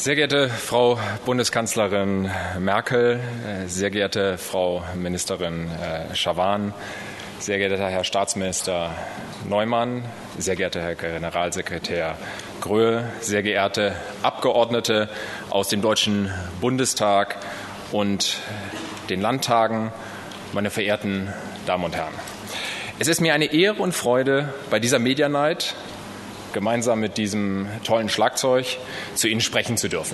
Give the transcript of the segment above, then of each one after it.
Sehr geehrte Frau Bundeskanzlerin Merkel, sehr geehrte Frau Ministerin Schawan, sehr geehrter Herr Staatsminister Neumann, sehr geehrter Herr Generalsekretär Gröhe, sehr geehrte Abgeordnete aus dem Deutschen Bundestag und den Landtagen, meine verehrten Damen und Herren. Es ist mir eine Ehre und Freude, bei dieser Media Night gemeinsam mit diesem tollen Schlagzeug zu Ihnen sprechen zu dürfen.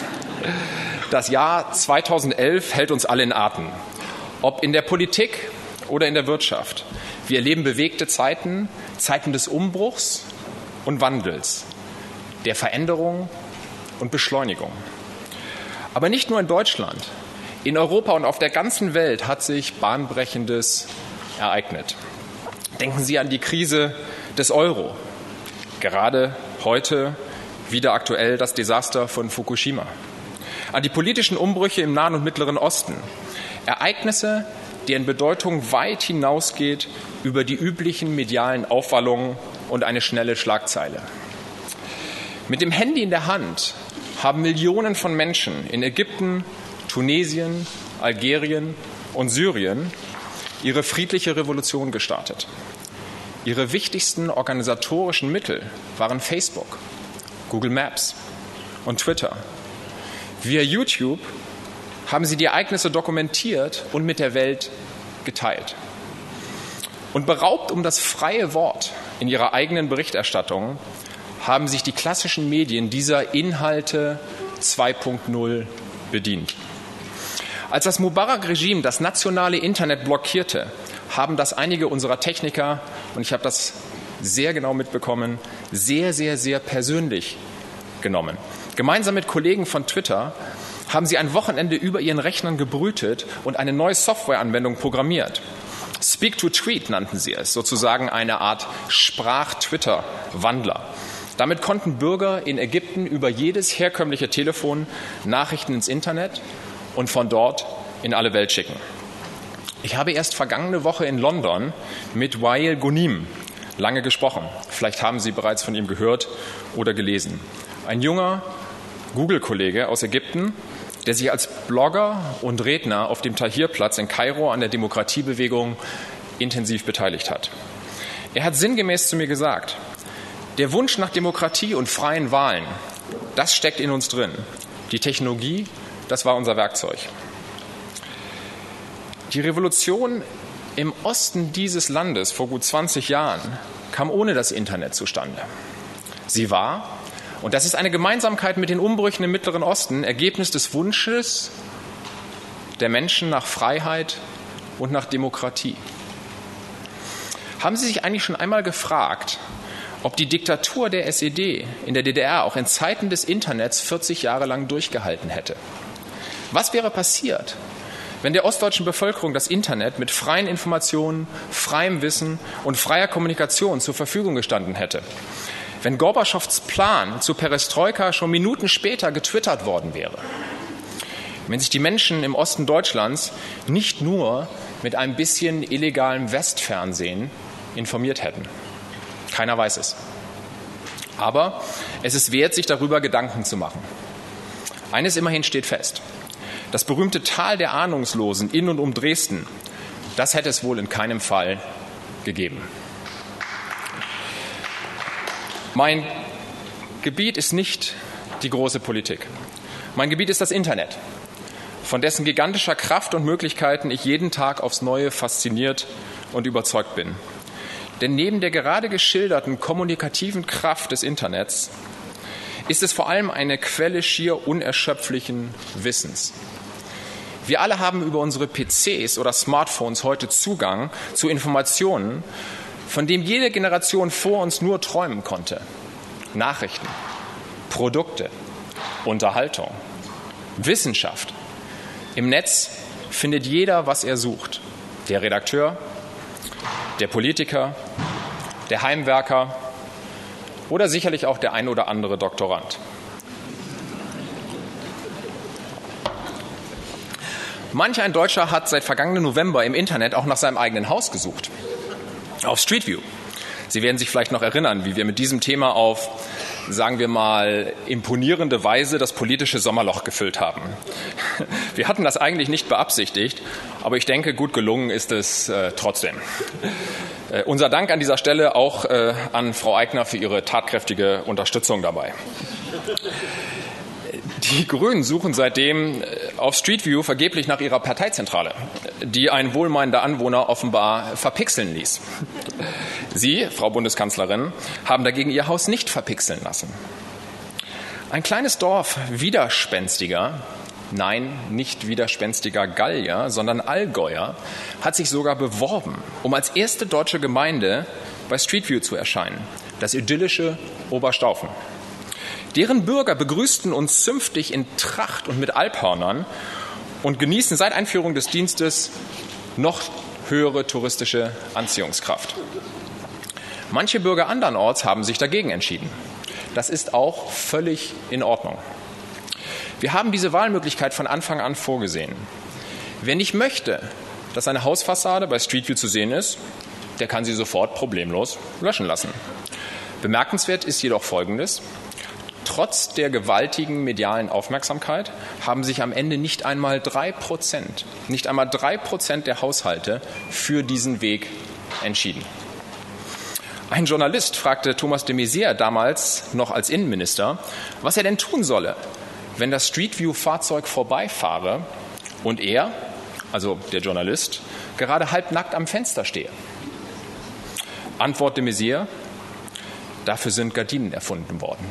Das Jahr 2011 hält uns alle in Atem. Ob in der Politik oder in der Wirtschaft. Wir erleben bewegte Zeiten, Zeiten des Umbruchs und Wandels, der Veränderung und Beschleunigung. Aber nicht nur in Deutschland. In Europa und auf der ganzen Welt hat sich Bahnbrechendes ereignet. Denken Sie an die Krise des Euro. Gerade heute wieder aktuell das Desaster von Fukushima. An die politischen Umbrüche im Nahen und Mittleren Osten. Ereignisse, deren Bedeutung weit hinausgeht über die üblichen medialen Aufwallungen und eine schnelle Schlagzeile. Mit dem Handy in der Hand haben Millionen von Menschen in Ägypten, Tunesien, Algerien und Syrien ihre friedliche Revolution gestartet. Ihre wichtigsten organisatorischen Mittel waren Facebook, Google Maps und Twitter. Via YouTube haben sie die Ereignisse dokumentiert und mit der Welt geteilt. Und beraubt um das freie Wort in ihrer eigenen Berichterstattung haben sich die klassischen Medien dieser Inhalte 2.0 bedient. Als das Mubarak-Regime das nationale Internet blockierte, haben das einige unserer Techniker, und ich habe das sehr genau mitbekommen, sehr persönlich genommen. Gemeinsam mit Kollegen von Twitter haben sie ein Wochenende über ihren Rechnern gebrütet und eine neue Softwareanwendung programmiert. Speak-to-Tweet nannten sie es, sozusagen eine Art Sprach-Twitter-Wandler. Damit konnten Bürger in Ägypten über jedes herkömmliche Telefon Nachrichten ins Internet und von dort in alle Welt schicken. Ich habe erst vergangene Woche in London mit Wael Ghonim lange gesprochen. Vielleicht haben Sie bereits von ihm gehört oder gelesen. Ein junger Google-Kollege aus Ägypten, der sich als Blogger und Redner auf dem Tahrir-Platz in Kairo an der Demokratiebewegung intensiv beteiligt hat. Er hat sinngemäß zu mir gesagt, der Wunsch nach Demokratie und freien Wahlen, das steckt in uns drin. Die Technologie, das war unser Werkzeug. Die Revolution im Osten dieses Landes vor gut 20 Jahren kam ohne das Internet zustande. Sie war, und das ist eine Gemeinsamkeit mit den Umbrüchen im Mittleren Osten, Ergebnis des Wunsches der Menschen nach Freiheit und nach Demokratie. Haben Sie sich eigentlich schon einmal gefragt, ob die Diktatur der SED in der DDR auch in Zeiten des Internets 40 Jahre lang durchgehalten hätte? Was wäre passiert, wenn der ostdeutschen Bevölkerung das Internet mit freien Informationen, freiem Wissen und freier Kommunikation zur Verfügung gestanden hätte? Wenn Gorbatschows Plan zur Perestroika schon Minuten später getwittert worden wäre? Wenn sich die Menschen im Osten Deutschlands nicht nur mit ein bisschen illegalem Westfernsehen informiert hätten? Keiner weiß es. Aber es ist wert, sich darüber Gedanken zu machen. Eines immerhin steht fest. Das berühmte Tal der Ahnungslosen in und um Dresden, das hätte es wohl in keinem Fall gegeben. Mein Gebiet ist nicht die große Politik. Mein Gebiet ist das Internet, von dessen gigantischer Kraft und Möglichkeiten ich jeden Tag aufs Neue fasziniert und überzeugt bin. Denn neben der gerade geschilderten kommunikativen Kraft des Internets ist es vor allem eine Quelle schier unerschöpflichen Wissens. Wir alle haben über unsere PCs oder Smartphones heute Zugang zu Informationen, von denen jede Generation vor uns nur träumen konnte. Nachrichten, Produkte, Unterhaltung, Wissenschaft. Im Netz findet jeder, was er sucht. Der Redakteur, der Politiker, der Heimwerker oder sicherlich auch der ein oder andere Doktorand. Manch ein Deutscher hat seit vergangenen November im Internet auch nach seinem eigenen Haus gesucht. Auf Street View. Sie werden sich vielleicht noch erinnern, wie wir mit diesem Thema auf sagen wir mal, imponierende Weise das politische Sommerloch gefüllt haben. Wir hatten das eigentlich nicht beabsichtigt, aber ich denke, gut gelungen ist es trotzdem. Unser Dank an dieser Stelle auch an Frau Aigner für ihre tatkräftige Unterstützung dabei. Die Grünen suchen seitdem auf Street View vergeblich nach ihrer Parteizentrale, die ein wohlmeinender Anwohner offenbar verpixeln ließ. Sie, Frau Bundeskanzlerin, haben dagegen ihr Haus nicht verpixeln lassen. Ein kleines Dorf widerspenstiger, nein, nicht widerspenstiger Gallier, sondern Allgäuer, hat sich sogar beworben, um als erste deutsche Gemeinde bei Street View zu erscheinen, das idyllische Oberstaufen. Deren Bürger begrüßten uns zünftig in Tracht und mit Alphörnern und genießen seit Einführung des Dienstes noch höhere touristische Anziehungskraft. Manche Bürger andernorts haben sich dagegen entschieden. Das ist auch völlig in Ordnung. Wir haben diese Wahlmöglichkeit von Anfang an vorgesehen. Wer nicht möchte, dass seine Hausfassade bei Street View zu sehen ist, der kann sie sofort problemlos löschen lassen. Bemerkenswert ist jedoch Folgendes. Trotz der gewaltigen medialen Aufmerksamkeit haben sich am Ende nicht einmal 3% der Haushalte für diesen Weg entschieden. Ein Journalist fragte Thomas de Maizière damals noch als Innenminister, was er denn tun solle, wenn das Street View-Fahrzeug vorbeifahre und er, also der Journalist, gerade halbnackt am Fenster stehe. Antwort de Maizière: Dafür sind Gardinen erfunden worden.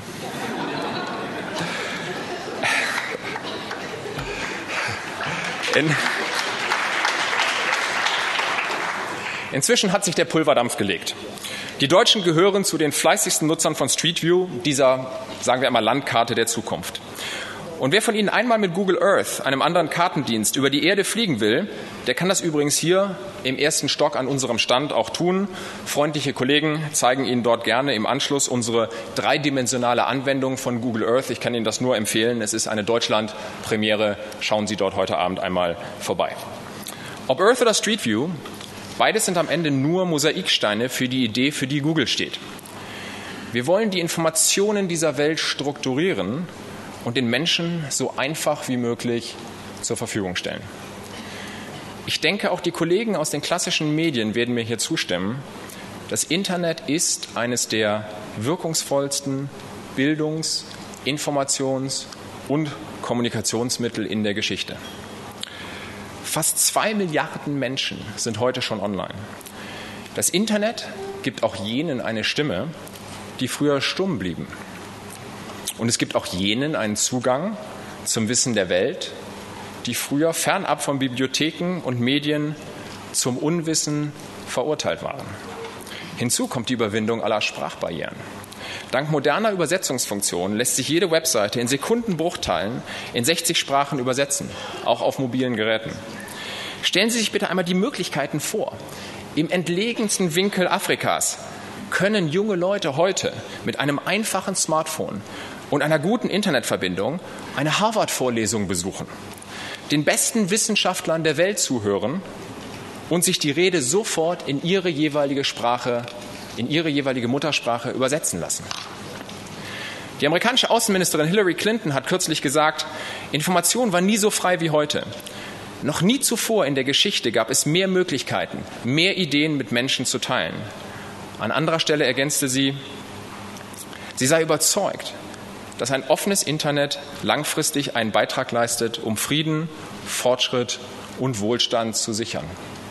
Inzwischen hat sich der Pulverdampf gelegt. Die Deutschen gehören zu den fleißigsten Nutzern von Street View, dieser, sagen wir einmal, Landkarte der Zukunft. Und wer von Ihnen einmal mit Google Earth, einem anderen Kartendienst, über die Erde fliegen will, der kann das übrigens hier im ersten Stock an unserem Stand auch tun. Freundliche Kollegen zeigen Ihnen dort gerne im Anschluss unsere dreidimensionale Anwendung von Google Earth. Ich kann Ihnen das nur empfehlen. Es ist eine Deutschland-Premiere. Schauen Sie dort heute Abend einmal vorbei. Ob Earth oder Street View, beides sind am Ende nur Mosaiksteine für die Idee, für die Google steht. Wir wollen die Informationen dieser Welt strukturieren und den Menschen so einfach wie möglich zur Verfügung stellen. Ich denke, auch die Kollegen aus den klassischen Medien werden mir hier zustimmen. Das Internet ist eines der wirkungsvollsten Bildungs-, Informations- und Kommunikationsmittel in der Geschichte. Fast 2 Milliarden Menschen sind heute schon online. Das Internet gibt auch jenen eine Stimme, die früher stumm blieben. Und es gibt auch jenen einen Zugang zum Wissen der Welt, die früher fernab von Bibliotheken und Medien zum Unwissen verurteilt waren. Hinzu kommt die Überwindung aller Sprachbarrieren. Dank moderner Übersetzungsfunktionen lässt sich jede Webseite in Sekundenbruchteilen in 60 Sprachen übersetzen, auch auf mobilen Geräten. Stellen Sie sich bitte einmal die Möglichkeiten vor. Im entlegensten Winkel Afrikas können junge Leute heute mit einem einfachen Smartphone und einer guten Internetverbindung eine Harvard-Vorlesung besuchen, den besten Wissenschaftlern der Welt zuhören und sich die Rede sofort in ihre jeweilige Sprache, in ihre jeweilige Muttersprache übersetzen lassen. Die amerikanische Außenministerin Hillary Clinton hat kürzlich gesagt, Information war nie so frei wie heute. Noch nie zuvor in der Geschichte gab es mehr Möglichkeiten, mehr Ideen mit Menschen zu teilen. An anderer Stelle ergänzte sie, sie sei überzeugt, dass ein offenes Internet langfristig einen Beitrag leistet, um Frieden, Fortschritt und Wohlstand zu sichern.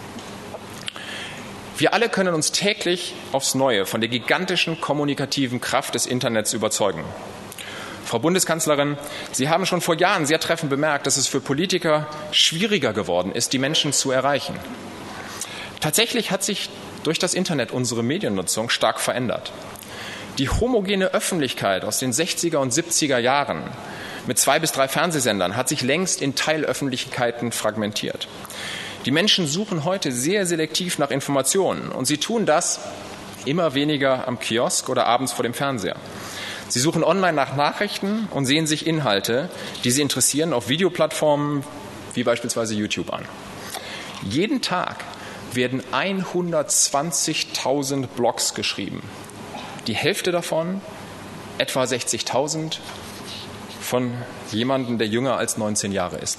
Wir alle können uns täglich aufs Neue von der gigantischen kommunikativen Kraft des Internets überzeugen. Frau Bundeskanzlerin, Sie haben schon vor Jahren sehr treffend bemerkt, dass es für Politiker schwieriger geworden ist, die Menschen zu erreichen. Tatsächlich hat sich durch das Internet unsere Mediennutzung stark verändert. Die homogene Öffentlichkeit aus den 60er und 70er Jahren mit 2 bis 3 Fernsehsendern hat sich längst in Teilöffentlichkeiten fragmentiert. Die Menschen suchen heute sehr selektiv nach Informationen und sie tun das immer weniger am Kiosk oder abends vor dem Fernseher. Sie suchen online nach Nachrichten und sehen sich Inhalte, die sie interessieren, auf Videoplattformen wie beispielsweise YouTube an. Jeden Tag werden 120.000 Blogs geschrieben. Die Hälfte davon etwa 60.000 von jemandem, der jünger als 19 Jahre ist.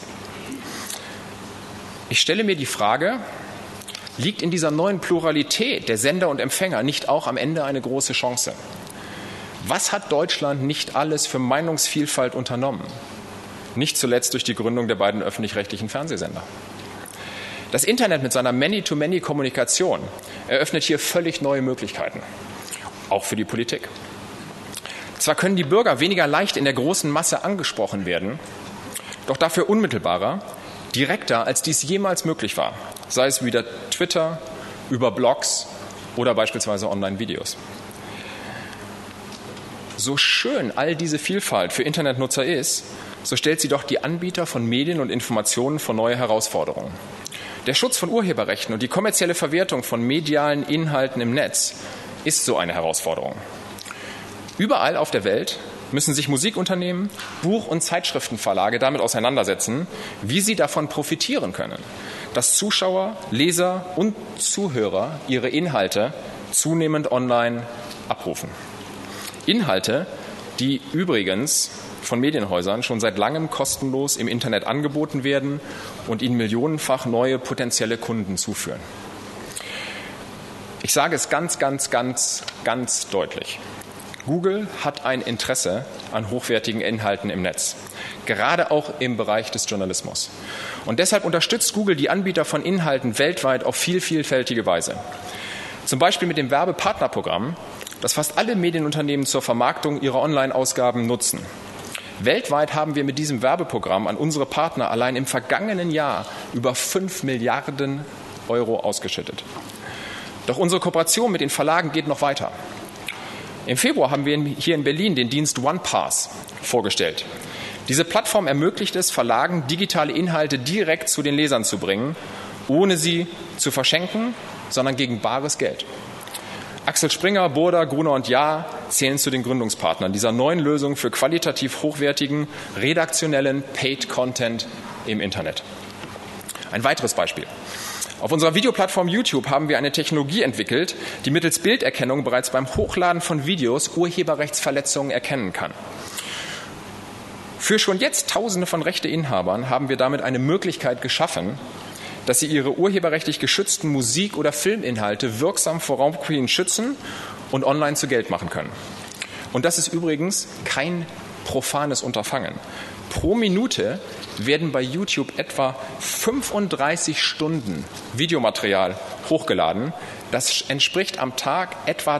Ich stelle mir die Frage, liegt in dieser neuen Pluralität der Sender und Empfänger nicht auch am Ende eine große Chance? Was hat Deutschland nicht alles für Meinungsvielfalt unternommen? Nicht zuletzt durch die Gründung der beiden öffentlich-rechtlichen Fernsehsender. Das Internet mit seiner Many-to-Many-Kommunikation eröffnet hier völlig neue Möglichkeiten, auch für die Politik. Zwar können die Bürger weniger leicht in der großen Masse angesprochen werden, doch dafür unmittelbarer, direkter, als dies jemals möglich war, sei es wieder Twitter, über Blogs oder beispielsweise Online-Videos. So schön all diese Vielfalt für Internetnutzer ist, so stellt sie doch die Anbieter von Medien und Informationen vor neue Herausforderungen. Der Schutz von Urheberrechten und die kommerzielle Verwertung von medialen Inhalten im Netz ist so eine Herausforderung. Überall auf der Welt müssen sich Musikunternehmen, Buch- und Zeitschriftenverlage damit auseinandersetzen, wie sie davon profitieren können, dass Zuschauer, Leser und Zuhörer ihre Inhalte zunehmend online abrufen. Inhalte, die übrigens von Medienhäusern schon seit langem kostenlos im Internet angeboten werden und ihnen millionenfach neue potenzielle Kunden zuführen. Ich sage es ganz deutlich. Google hat ein Interesse an hochwertigen Inhalten im Netz, gerade auch im Bereich des Journalismus. Und deshalb unterstützt Google die Anbieter von Inhalten weltweit auf vielfältige Weise. Zum Beispiel mit dem Werbepartnerprogramm, das fast alle Medienunternehmen zur Vermarktung ihrer Online-Ausgaben nutzen. Weltweit haben wir mit diesem Werbeprogramm an unsere Partner allein im vergangenen Jahr über 5 Milliarden Euro ausgeschüttet. Doch unsere Kooperation mit den Verlagen geht noch weiter. Im Februar haben wir hier in Berlin den Dienst OnePass vorgestellt. Diese Plattform ermöglicht es, Verlagen digitale Inhalte direkt zu den Lesern zu bringen, ohne sie zu verschenken, sondern gegen bares Geld. Axel Springer, Burda, Gruner und Jahr zählen zu den Gründungspartnern dieser neuen Lösung für qualitativ hochwertigen, redaktionellen Paid-Content im Internet. Ein weiteres Beispiel. Auf unserer Videoplattform YouTube haben wir eine Technologie entwickelt, die mittels Bilderkennung bereits beim Hochladen von Videos Urheberrechtsverletzungen erkennen kann. Für schon jetzt Tausende von Rechteinhabern haben wir damit eine Möglichkeit geschaffen, dass sie ihre urheberrechtlich geschützten Musik- oder Filminhalte wirksam vor Raubkopien schützen und online zu Geld machen können. Und das ist übrigens kein profanes Unterfangen. Pro Minute werden bei YouTube etwa 35 Stunden Videomaterial hochgeladen. Das entspricht am Tag etwa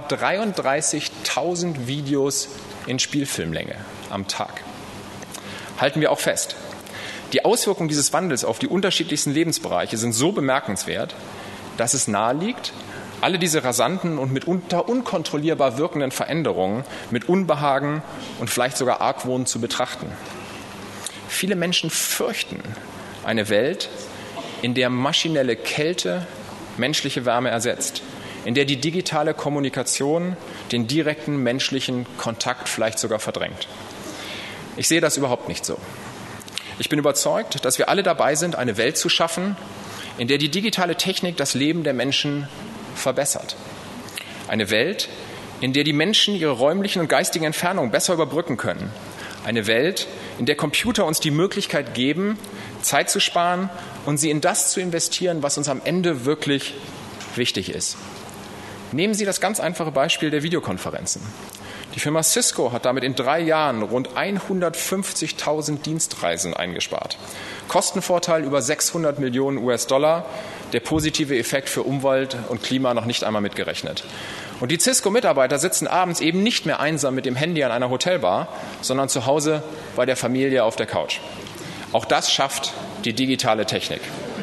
33.000 Videos in Spielfilmlänge am Tag. Halten wir auch fest. Die Auswirkungen dieses Wandels auf die unterschiedlichsten Lebensbereiche sind so bemerkenswert, dass es naheliegt, alle diese rasanten und mitunter unkontrollierbar wirkenden Veränderungen mit Unbehagen und vielleicht sogar Argwohn zu betrachten. Viele Menschen fürchten eine Welt, in der maschinelle Kälte menschliche Wärme ersetzt, in der die digitale Kommunikation den direkten menschlichen Kontakt vielleicht sogar verdrängt. Ich sehe das überhaupt nicht so. Ich bin überzeugt, dass wir alle dabei sind, eine Welt zu schaffen, in der die digitale Technik das Leben der Menschen verbessert. Eine Welt, in der die Menschen ihre räumlichen und geistigen Entfernungen besser überbrücken können. Eine Welt, in der Computer uns die Möglichkeit geben, Zeit zu sparen und sie in das zu investieren, was uns am Ende wirklich wichtig ist. Nehmen Sie das ganz einfache Beispiel der Videokonferenzen. Die Firma Cisco hat damit in 3 Jahren rund 150.000 Dienstreisen eingespart. Kostenvorteil über 600 Millionen US-Dollar, der positive Effekt für Umwelt und Klima noch nicht einmal mitgerechnet. Und die Cisco-Mitarbeiter sitzen abends eben nicht mehr einsam mit dem Handy an einer Hotelbar, sondern zu Hause bei der Familie auf der Couch. Auch das schafft die digitale Technik.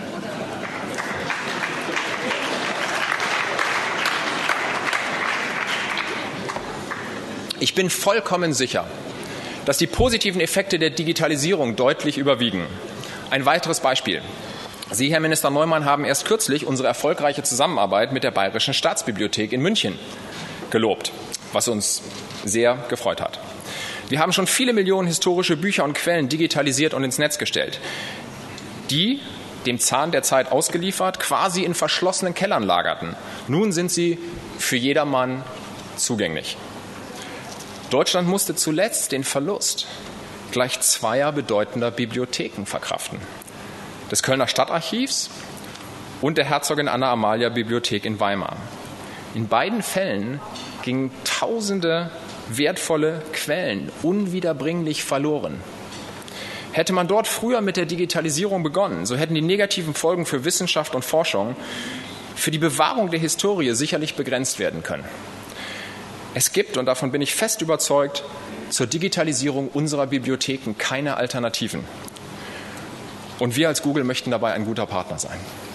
Ich bin vollkommen sicher, dass die positiven Effekte der Digitalisierung deutlich überwiegen. Ein weiteres Beispiel. Sie, Herr Minister Neumann, haben erst kürzlich unsere erfolgreiche Zusammenarbeit mit der Bayerischen Staatsbibliothek in München gelobt, was uns sehr gefreut hat. Wir haben schon viele Millionen historische Bücher und Quellen digitalisiert und ins Netz gestellt, die dem Zahn der Zeit ausgeliefert, quasi in verschlossenen Kellern lagerten. Nun sind sie für jedermann zugänglich. Deutschland musste zuletzt den Verlust gleich zweier bedeutender Bibliotheken verkraften: des Kölner Stadtarchivs und der Herzogin Anna Amalia Bibliothek in Weimar. In beiden Fällen gingen Tausende wertvolle Quellen unwiederbringlich verloren. Hätte man dort früher mit der Digitalisierung begonnen, so hätten die negativen Folgen für Wissenschaft und Forschung, für die Bewahrung der Historie sicherlich begrenzt werden können. Es gibt, und davon bin ich fest überzeugt, zur Digitalisierung unserer Bibliotheken keine Alternativen. Und wir als Google möchten dabei ein guter Partner sein.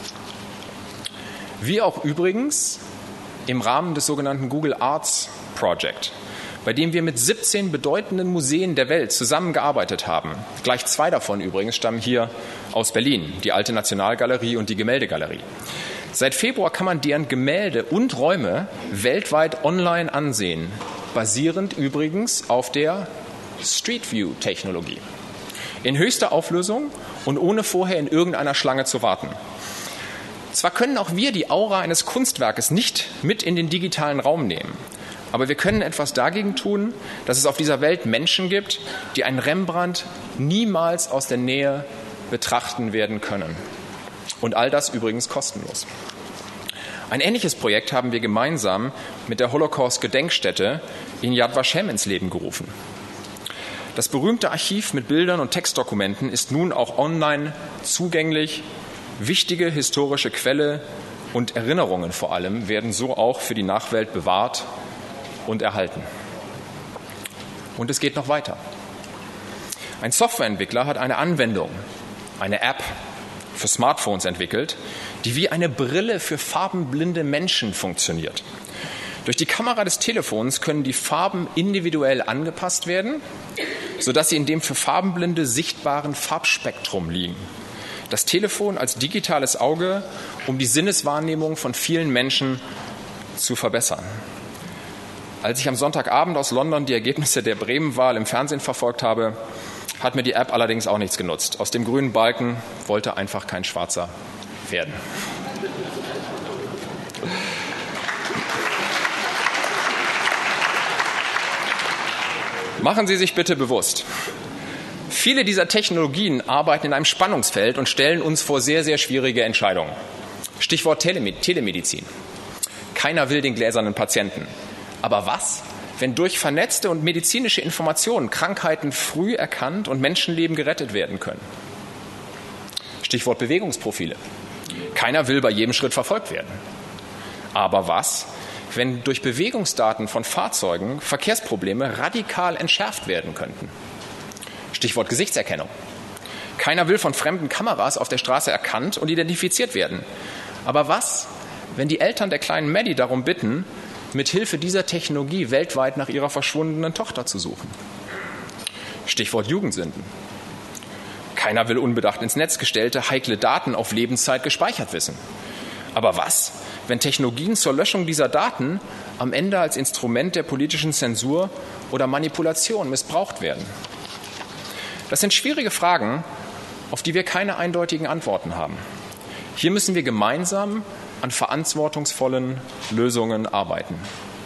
Wie auch übrigens im Rahmen des sogenannten Google Arts Project, bei dem wir mit 17 bedeutenden Museen der Welt zusammengearbeitet haben. Gleich 2 davon übrigens stammen hier aus Berlin, die Alte Nationalgalerie und die Gemäldegalerie. Seit Februar kann man deren Gemälde und Räume weltweit online ansehen, basierend übrigens auf der Street View-Technologie. In höchster Auflösung und ohne vorher in irgendeiner Schlange zu warten. Zwar können auch wir die Aura eines Kunstwerkes nicht mit in den digitalen Raum nehmen, aber wir können etwas dagegen tun, dass es auf dieser Welt Menschen gibt, die einen Rembrandt niemals aus der Nähe betrachten werden können. Und all das übrigens kostenlos. Ein ähnliches Projekt haben wir gemeinsam mit der Holocaust-Gedenkstätte in Yad Vashem ins Leben gerufen. Das berühmte Archiv mit Bildern und Textdokumenten ist nun auch online zugänglich. Wichtige historische Quelle und Erinnerungen vor allem werden so auch für die Nachwelt bewahrt und erhalten. Und es geht noch weiter. Ein Softwareentwickler hat eine Anwendung, eine App für Smartphones entwickelt, die wie eine Brille für farbenblinde Menschen funktioniert. Durch die Kamera des Telefons können die Farben individuell angepasst werden, sodass sie in dem für Farbenblinde sichtbaren Farbspektrum liegen. Das Telefon als digitales Auge, um die Sinneswahrnehmung von vielen Menschen zu verbessern. Als ich am Sonntagabend aus London die Ergebnisse der Bremen-Wahl im Fernsehen verfolgt habe, hat mir die App allerdings auch nichts genutzt. Aus dem grünen Balken wollte einfach kein Schwarzer werden. Machen Sie sich bitte bewusst: Viele dieser Technologien arbeiten in einem Spannungsfeld und stellen uns vor sehr, sehr schwierige Entscheidungen. Stichwort Telemedizin. Keiner will den gläsernen Patienten. Aber was, wenn durch vernetzte und medizinische Informationen Krankheiten früh erkannt und Menschenleben gerettet werden können? Stichwort Bewegungsprofile. Keiner will bei jedem Schritt verfolgt werden. Aber was, wenn durch Bewegungsdaten von Fahrzeugen Verkehrsprobleme radikal entschärft werden könnten? Stichwort Gesichtserkennung. Keiner will von fremden Kameras auf der Straße erkannt und identifiziert werden. Aber was, wenn die Eltern der kleinen Maddie darum bitten, mit Hilfe dieser Technologie weltweit nach ihrer verschwundenen Tochter zu suchen? Stichwort Jugendsünden. Keiner will unbedacht ins Netz gestellte, heikle Daten auf Lebenszeit gespeichert wissen. Aber was, wenn Technologien zur Löschung dieser Daten am Ende als Instrument der politischen Zensur oder Manipulation missbraucht werden? Das sind schwierige Fragen, auf die wir keine eindeutigen Antworten haben. Hier müssen wir gemeinsam an verantwortungsvollen Lösungen arbeiten.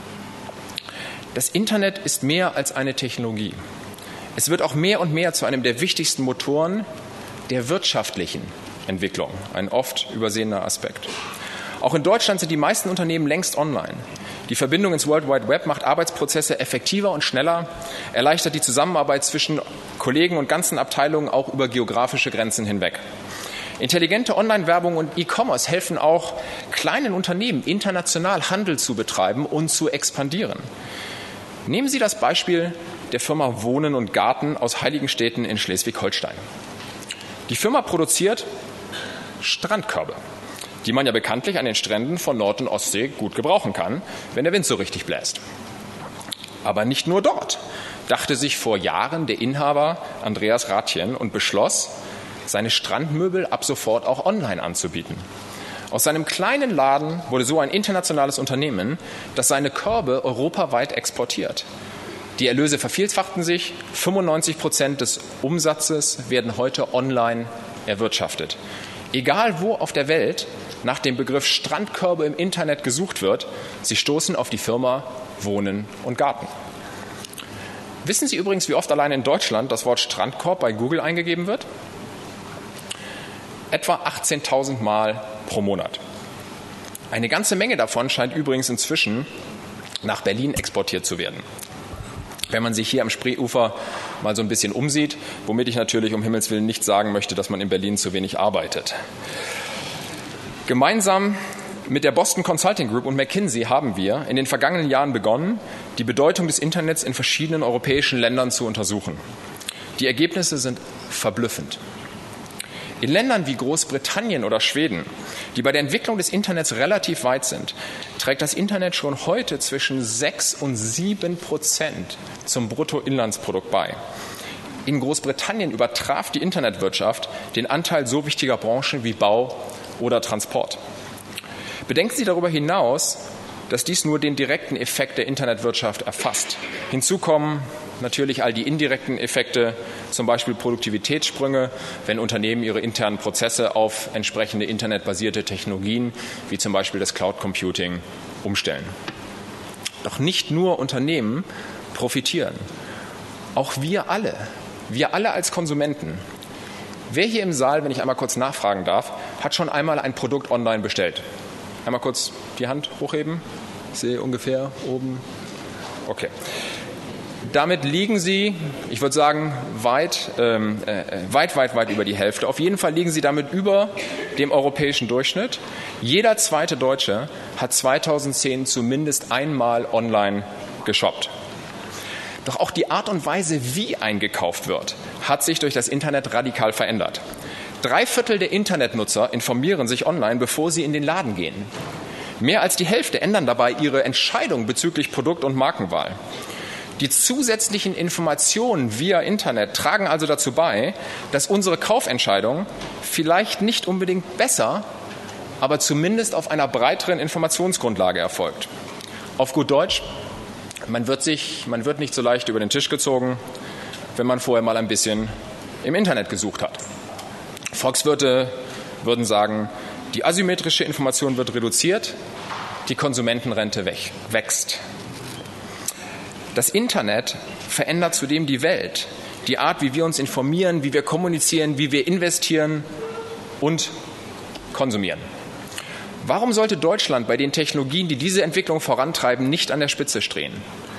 Das Internet ist mehr als eine Technologie. Es wird auch mehr und mehr zu einem der wichtigsten Motoren der wirtschaftlichen Entwicklung, ein oft übersehener Aspekt. Auch in Deutschland sind die meisten Unternehmen längst online. Die Verbindung ins World Wide Web macht Arbeitsprozesse effektiver und schneller, erleichtert die Zusammenarbeit zwischen Kollegen und ganzen Abteilungen auch über geografische Grenzen hinweg. Intelligente Online-Werbung und E-Commerce helfen auch kleinen Unternehmen, international Handel zu betreiben und zu expandieren. Nehmen Sie das Beispiel der Firma Wohnen und Garten aus Heiligenstädten in Schleswig-Holstein. Die Firma produziert Strandkörbe, die man ja bekanntlich an den Stränden von Nord- und Ostsee gut gebrauchen kann, wenn der Wind so richtig bläst. Aber nicht nur dort, dachte sich vor Jahren der Inhaber Andreas Rathjen und beschloss, seine Strandmöbel ab sofort auch online anzubieten. Aus seinem kleinen Laden wurde so ein internationales Unternehmen, das seine Körbe europaweit exportiert. Die Erlöse vervielfachten sich, 95% des Umsatzes werden heute online erwirtschaftet. Egal wo auf der Welt nach dem Begriff Strandkörbe im Internet gesucht wird, Sie stoßen auf die Firma Wohnen und Garten. Wissen Sie übrigens, wie oft allein in Deutschland das Wort Strandkorb bei Google eingegeben wird? Etwa 18.000 Mal pro Monat. Eine ganze Menge davon scheint übrigens inzwischen nach Berlin exportiert zu werden. Wenn man sich hier am Spreeufer mal so ein bisschen umsieht, womit ich natürlich um Himmels Willen nicht sagen möchte, dass man in Berlin zu wenig arbeitet. Gemeinsam mit der Boston Consulting Group und McKinsey haben wir in den vergangenen Jahren begonnen, die Bedeutung des Internets in verschiedenen europäischen Ländern zu untersuchen. Die Ergebnisse sind verblüffend. In Ländern wie Großbritannien oder Schweden, die bei der Entwicklung des Internets relativ weit sind, trägt das Internet schon heute zwischen 6 und 7% zum Bruttoinlandsprodukt bei. In Großbritannien übertraf die Internetwirtschaft den Anteil so wichtiger Branchen wie Bau oder Transport. Bedenken Sie darüber hinaus, dass dies nur den direkten Effekt der Internetwirtschaft erfasst. Hinzu kommen natürlich all die indirekten Effekte, zum Beispiel Produktivitätssprünge, wenn Unternehmen ihre internen Prozesse auf entsprechende internetbasierte Technologien, wie zum Beispiel das Cloud Computing, umstellen. Doch nicht nur Unternehmen profitieren. Auch wir alle als Konsumenten. Wer hier im Saal, wenn ich einmal kurz nachfragen darf, hat schon einmal ein Produkt online bestellt? Einmal kurz die Hand hochheben. Ich sehe ungefähr oben. Okay. Damit liegen Sie, ich würde sagen, weit über die Hälfte. Auf jeden Fall liegen Sie damit über dem europäischen Durchschnitt. Jeder zweite Deutsche hat 2010 zumindest einmal online geshoppt. Doch auch die Art und Weise, wie eingekauft wird, hat sich durch das Internet radikal verändert. 3/4 der Internetnutzer informieren sich online, bevor sie in den Laden gehen. Mehr als die Hälfte ändern dabei ihre Entscheidung bezüglich Produkt- und Markenwahl. Die zusätzlichen Informationen via Internet tragen also dazu bei, dass unsere Kaufentscheidung vielleicht nicht unbedingt besser, aber zumindest auf einer breiteren Informationsgrundlage erfolgt. Auf gut Deutsch, man wird nicht so leicht über den Tisch gezogen, wenn man vorher mal ein bisschen im Internet gesucht hat. Volkswirte würden sagen, die asymmetrische Information wird reduziert, die Konsumentenrente wächst. Das Internet verändert zudem die Welt, die Art, wie wir uns informieren, wie wir kommunizieren, wie wir investieren und konsumieren. Warum sollte Deutschland bei den Technologien, die diese Entwicklung vorantreiben, nicht an der Spitze stehen?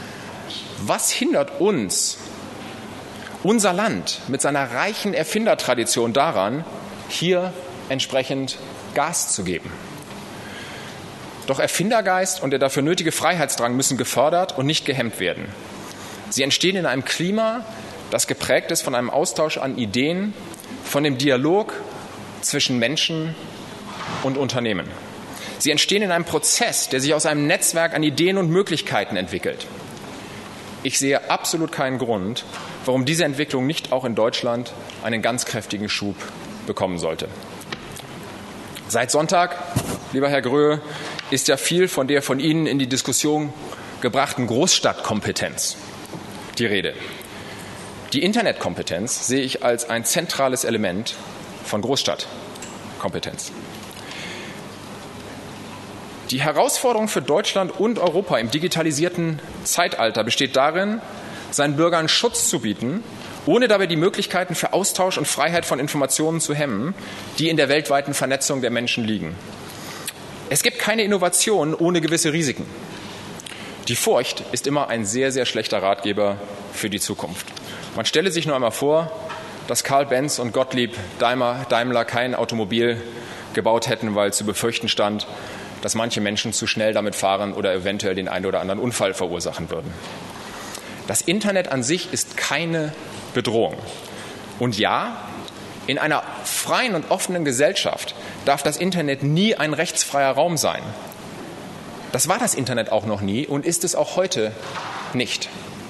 Was hindert uns, unser Land mit seiner reichen Erfindertradition daran, hier entsprechend Gas zu geben? Doch Erfindergeist und der dafür nötige Freiheitsdrang müssen gefördert und nicht gehemmt werden. Sie entstehen in einem Klima, das geprägt ist von einem Austausch an Ideen, von dem Dialog zwischen Menschen und Unternehmen. Sie entstehen in einem Prozess, der sich aus einem Netzwerk an Ideen und Möglichkeiten entwickelt. Ich sehe absolut keinen Grund, warum diese Entwicklung nicht auch in Deutschland einen ganz kräftigen Schub bekommen sollte. Seit Sonntag, lieber Herr Gröhe, ist ja viel von der von Ihnen in die Diskussion gebrachten Großstadtkompetenz die Rede. Die Internetkompetenz sehe ich als ein zentrales Element von Großstadtkompetenz. Die Herausforderung für Deutschland und Europa im digitalisierten Zeitalter besteht darin, seinen Bürgern Schutz zu bieten, ohne dabei die Möglichkeiten für Austausch und Freiheit von Informationen zu hemmen, die in der weltweiten Vernetzung der Menschen liegen. Es gibt keine Innovation ohne gewisse Risiken. Die Furcht ist immer ein sehr, sehr schlechter Ratgeber für die Zukunft. Man stelle sich nur einmal vor, dass Karl Benz und Gottlieb Daimler kein Automobil gebaut hätten, weil zu befürchten stand, dass manche Menschen zu schnell damit fahren oder eventuell den einen oder anderen Unfall verursachen würden. Das Internet an sich ist keine Bedrohung. Und ja, in einer freien und offenen Gesellschaft darf das Internet nie ein rechtsfreier Raum sein. Das war das Internet auch noch nie und ist es auch heute nicht.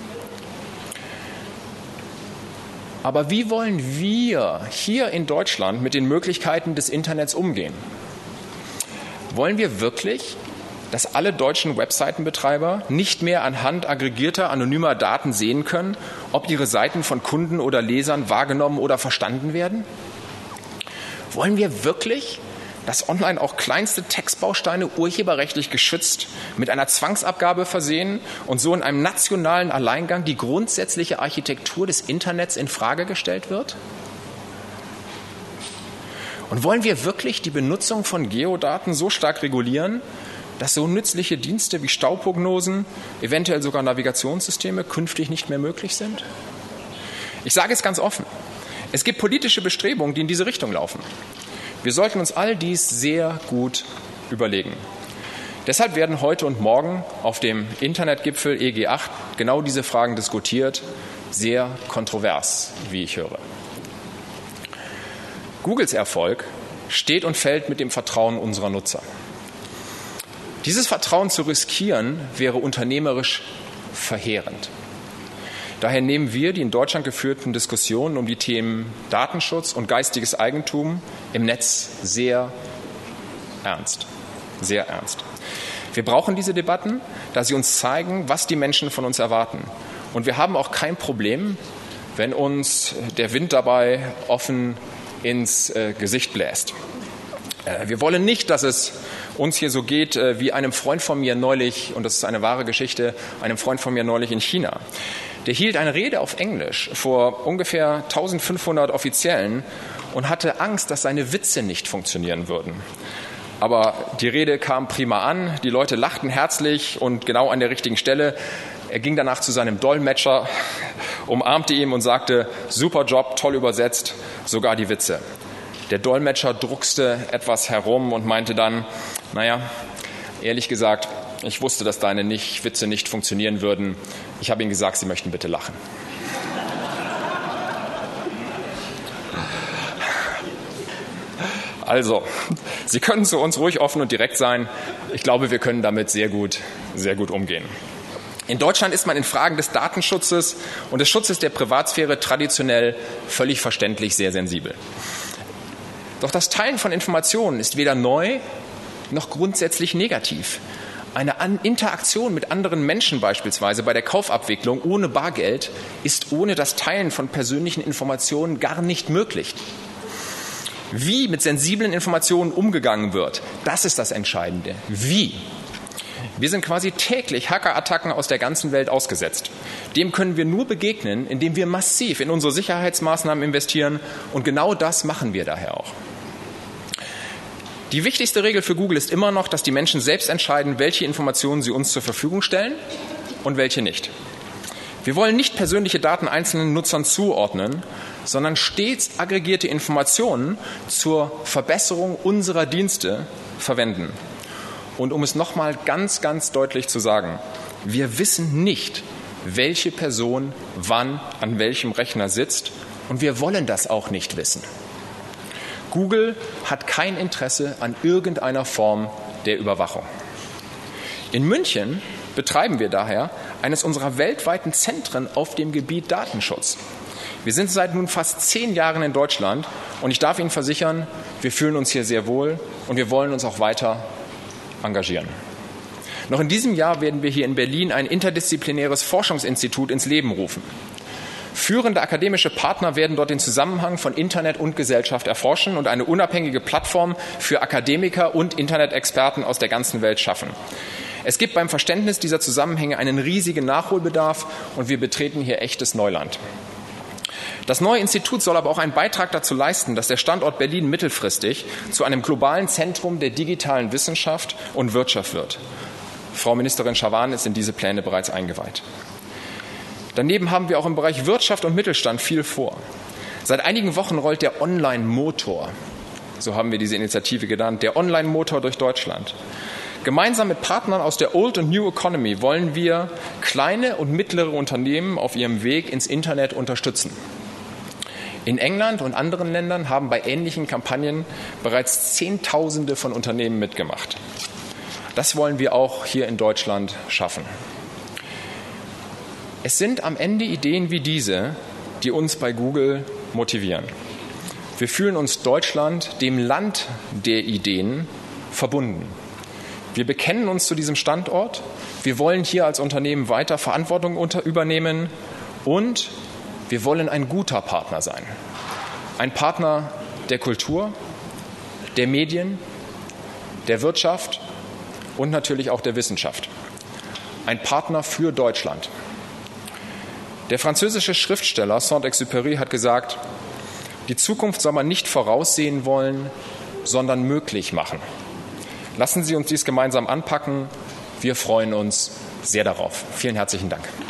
Aber wie wollen wir hier in Deutschland mit den Möglichkeiten des Internets umgehen? Wollen wir wirklich, dass alle deutschen Webseitenbetreiber nicht mehr anhand aggregierter, anonymer Daten sehen können, ob ihre Seiten von Kunden oder Lesern wahrgenommen oder verstanden werden? Wollen wir wirklich, dass online auch kleinste Textbausteine urheberrechtlich geschützt mit einer Zwangsabgabe versehen und so in einem nationalen Alleingang die grundsätzliche Architektur des Internets in Frage gestellt wird? Und wollen wir wirklich die Benutzung von Geodaten so stark regulieren, dass so nützliche Dienste wie Stauprognosen, eventuell sogar Navigationssysteme künftig nicht mehr möglich sind? Ich sage es ganz offen. Es gibt politische Bestrebungen, die in diese Richtung laufen. Wir sollten uns all dies sehr gut überlegen. Deshalb werden heute und morgen auf dem Internetgipfel EG8 genau diese Fragen diskutiert, sehr kontrovers, wie ich höre. Googles Erfolg steht und fällt mit dem Vertrauen unserer Nutzer. Dieses Vertrauen zu riskieren, wäre unternehmerisch verheerend. Daher nehmen wir die in Deutschland geführten Diskussionen um die Themen Datenschutz und geistiges Eigentum im Netz sehr ernst. Sehr ernst. Wir brauchen diese Debatten, da sie uns zeigen, was die Menschen von uns erwarten. Und wir haben auch kein Problem, wenn uns der Wind dabei offen ins Gesicht bläst. Wir wollen nicht, dass es uns hier so geht wie einem Freund von mir neulich, und das ist eine wahre Geschichte, einem Freund von mir neulich in China. Der hielt eine Rede auf Englisch vor ungefähr 1500 Offiziellen und hatte Angst, dass seine Witze nicht funktionieren würden. Aber die Rede kam prima an, die Leute lachten herzlich und genau an der richtigen Stelle. Er ging danach zu seinem Dolmetscher, umarmte ihn und sagte, super Job, toll übersetzt, sogar die Witze. Der Dolmetscher druckste etwas herum und meinte dann, naja, ehrlich gesagt, ich wusste, dass deine Witze nicht funktionieren würden. Ich habe ihnen gesagt, sie möchten bitte lachen. Also, Sie können zu uns ruhig offen und direkt sein. Ich glaube, wir können damit sehr gut umgehen. In Deutschland ist man in Fragen des Datenschutzes und des Schutzes der Privatsphäre traditionell völlig verständlich sehr sensibel. Doch das Teilen von Informationen ist weder neu noch grundsätzlich negativ. Eine Interaktion mit anderen Menschen beispielsweise bei der Kaufabwicklung ohne Bargeld ist ohne das Teilen von persönlichen Informationen gar nicht möglich. Wie mit sensiblen Informationen umgegangen wird, das ist das Entscheidende. Wie? Wir sind quasi täglich Hackerattacken aus der ganzen Welt ausgesetzt. Dem können wir nur begegnen, indem wir massiv in unsere Sicherheitsmaßnahmen investieren. Und genau das machen wir daher auch. Die wichtigste Regel für Google ist immer noch, dass die Menschen selbst entscheiden, welche Informationen sie uns zur Verfügung stellen und welche nicht. Wir wollen nicht persönliche Daten einzelnen Nutzern zuordnen, sondern stets aggregierte Informationen zur Verbesserung unserer Dienste verwenden. Und um es nochmal ganz, ganz deutlich zu sagen, wir wissen nicht, welche Person wann an welchem Rechner sitzt und wir wollen das auch nicht wissen. Google hat kein Interesse an irgendeiner Form der Überwachung. In München betreiben wir daher eines unserer weltweiten Zentren auf dem Gebiet Datenschutz. Wir sind seit nun fast 10 Jahren in Deutschland und ich darf Ihnen versichern, wir fühlen uns hier sehr wohl und wir wollen uns auch weiter engagieren. Noch in diesem Jahr werden wir hier in Berlin ein interdisziplinäres Forschungsinstitut ins Leben rufen. Führende akademische Partner werden dort den Zusammenhang von Internet und Gesellschaft erforschen und eine unabhängige Plattform für Akademiker und Internetexperten aus der ganzen Welt schaffen. Es gibt beim Verständnis dieser Zusammenhänge einen riesigen Nachholbedarf und wir betreten hier echtes Neuland. Das neue Institut soll aber auch einen Beitrag dazu leisten, dass der Standort Berlin mittelfristig zu einem globalen Zentrum der digitalen Wissenschaft und Wirtschaft wird. Frau Ministerin Schavan ist in diese Pläne bereits eingeweiht. Daneben haben wir auch im Bereich Wirtschaft und Mittelstand viel vor. Seit einigen Wochen rollt der Online-Motor, so haben wir diese Initiative genannt, der Online-Motor durch Deutschland. Gemeinsam mit Partnern aus der Old und New Economy wollen wir kleine und mittlere Unternehmen auf ihrem Weg ins Internet unterstützen. In England und anderen Ländern haben bei ähnlichen Kampagnen bereits Zehntausende von Unternehmen mitgemacht. Das wollen wir auch hier in Deutschland schaffen. Es sind am Ende Ideen wie diese, die uns bei Google motivieren. Wir fühlen uns Deutschland, dem Land der Ideen, verbunden. Wir bekennen uns zu diesem Standort. Wir wollen hier als Unternehmen weiter Verantwortung übernehmen und wir wollen ein guter Partner sein. Ein Partner der Kultur, der Medien, der Wirtschaft und natürlich auch der Wissenschaft. Ein Partner für Deutschland. Der französische Schriftsteller Saint-Exupéry hat gesagt, die Zukunft soll man nicht voraussehen wollen, sondern möglich machen. Lassen Sie uns dies gemeinsam anpacken. Wir freuen uns sehr darauf. Vielen herzlichen Dank.